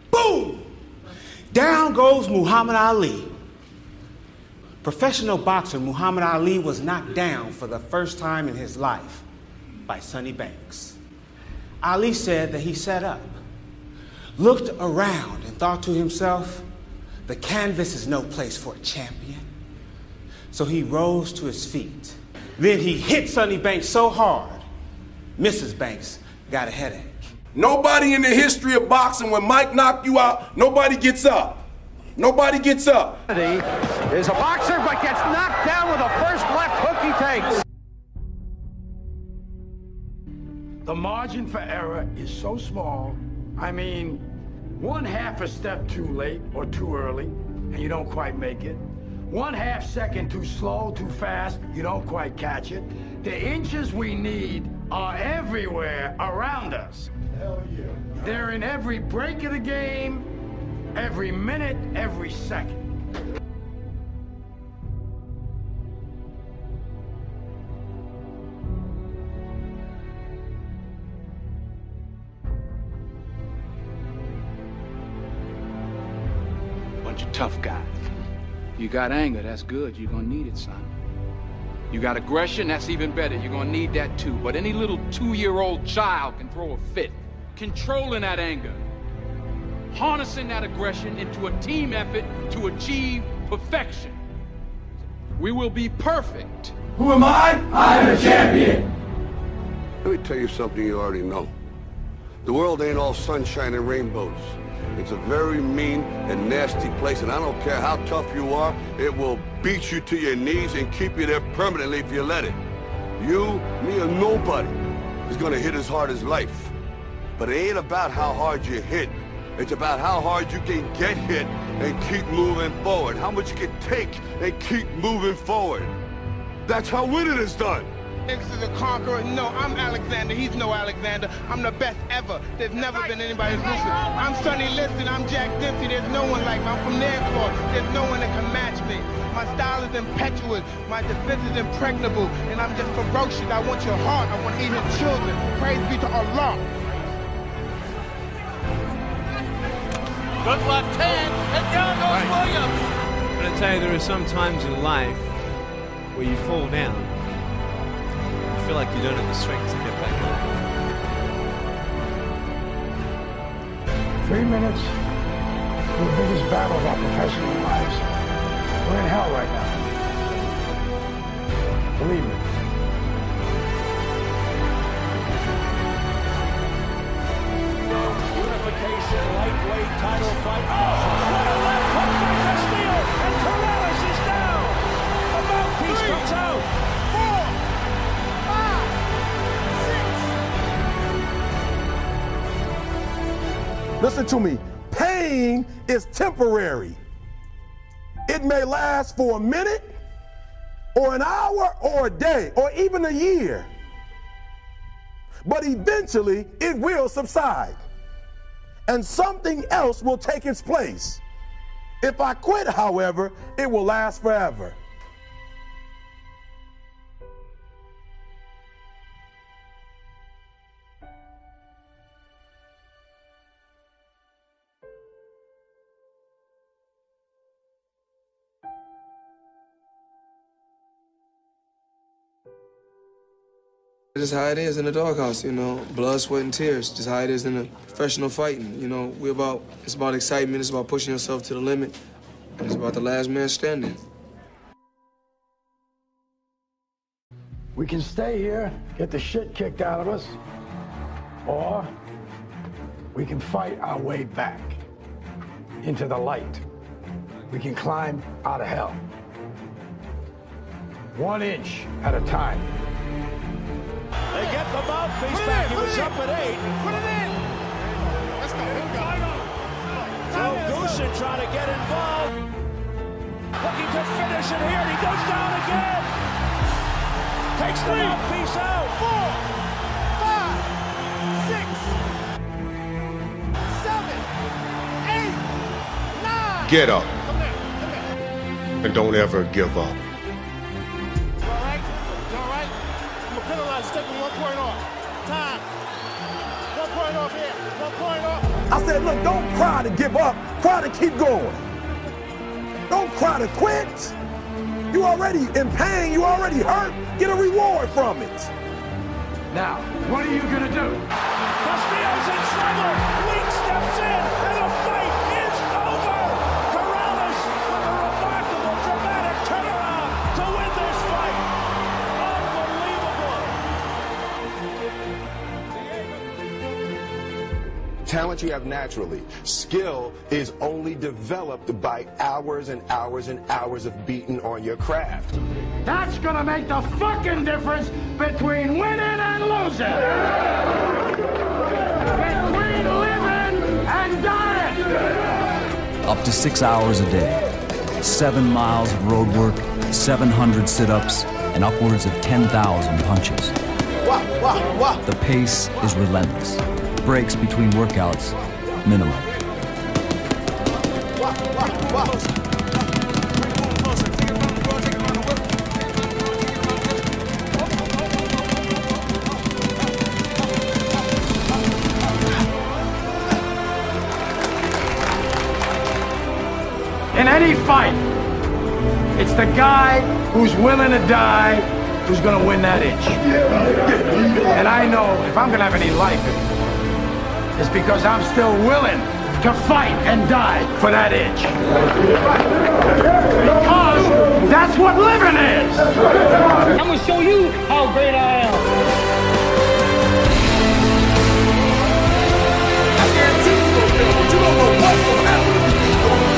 Boom! Down goes Muhammad Ali. Professional boxer Muhammad Ali was knocked down for the first time in his life by Sonny Banks. Ali said that he sat up, looked around, and thought to himself, the canvas is no place for a champion. So he rose to his feet. Then he hit Sonny Banks so hard, Mrs. Banks got a headache. Nobody in the history of boxing, when Mike knocked you out, nobody gets up. Nobody gets up. Is a boxer, but gets knocked down with the first left hook he takes. The margin for error is so small. I mean, 1/2 a step too late or too early, and you don't quite make it. 1/2 second too slow, too fast, you don't quite catch it. The inches we need are everywhere around us. Hell yeah. They're in every break of the game, every minute, every second. Bunch of tough guys. You got anger, that's good. You're gonna need it, son. You got aggression, that's even better. You're gonna need that too. But any little 2-year-old child can throw a fit. Controlling that anger. Harnessing that aggression into a team effort to achieve perfection. We will be perfect. Who am I? I'm a champion. Let me tell you something you already know. The world ain't all sunshine and rainbows. It's a very mean and nasty place, and I don't care how tough you are, it will beat you to your knees and keep you there permanently if you let it. You, me, or nobody is gonna hit as hard as life. But it ain't about how hard you hit. It's about how hard you can get hit and keep moving forward. How much you can take and keep moving forward. That's how winning is done. This is a conqueror. No, I'm Alexander. He's no Alexander. I'm the best ever. There's never been anybody as ruthless. I'm Sonny Liston. I'm Jack Dempsey. There's no one like me. I'm from Nairclaw. There's no one that can match me. My style is impetuous. My defense is impregnable. And I'm just ferocious. I want your heart. I want even children. Praise be to Allah. Good left hand, and down goes Williams. I'm going to tell you, there are some times in life where you fall down. You feel like you don't have the strength to get back up. 3 minutes, the biggest battle of our professional lives. We're in hell right now. Believe me. Unification lightweight title fight. Oh, what a left hook by Castillo, and Corrales is down. The mouthpiece comes out. 4, 5, 6. Listen to me. Pain is temporary. It may last for a minute, or an hour, or a day, or even a year. But eventually, it will subside. And something else will take its place. If I quit, however, it will last forever. Just how it is in the doghouse, you know, blood, sweat, and tears. Just how it is in the professional fighting, you know. It's about excitement, it's about pushing yourself to the limit, and it's about the last man standing. We can stay here, get the shit kicked out of us, or we can fight our way back into the light. We can climb out of hell. 1 inch at a time. They get the mouthpiece back. He was up at 8. Put it in. Let's go. Joe Goosen trying to get involved. Looking to finish it here. He goes down again. Takes the mouthpiece out. 4, 5, 6, 7, 8, 9. Get up. Come there. And don't ever give up. You all right? You all right? I'm going to penalize you. Taking 1 point off. time. 1 point off here. 1 point off. I said, look, don't cry to give up. Cry to keep going. Don't cry to quit. You already in pain. You already hurt. Get a reward from it. Now, what are you going to do? Castillo's in trouble. Leak steps in, and the fight is over. Corrales with a remarkable, dramatic turnaround to win this fight. Unbelievable. Talent you have naturally. Skill is only developed by hours and hours and hours of beating on your craft. That's gonna make the fucking difference between winning and losing. Between living and dying. Up to 6 hours a day, 7 miles of road work, 700 sit-ups, and upwards of 10,000 punches. The pace is relentless. Breaks between workouts, minimum. In any fight, it's the guy who's willing to die who's gonna win that inch. And I know if I'm gonna have any life, it's because I'm still willing to fight and die for that inch. Because that's what living is. I'm gonna show you how great I am. I guarantee you will feel, but you don't know what's going to happen if you keep going.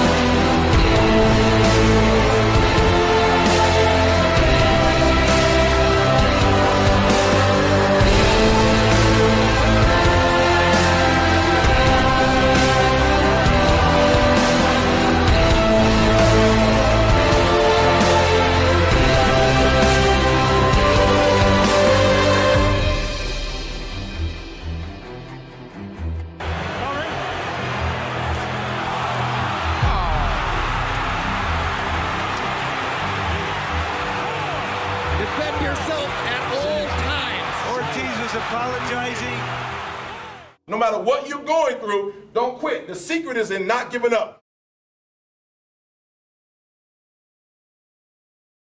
Defend yourself at all times. Ortiz is apologizing. No matter what you're going through, don't quit. The secret is in not giving up.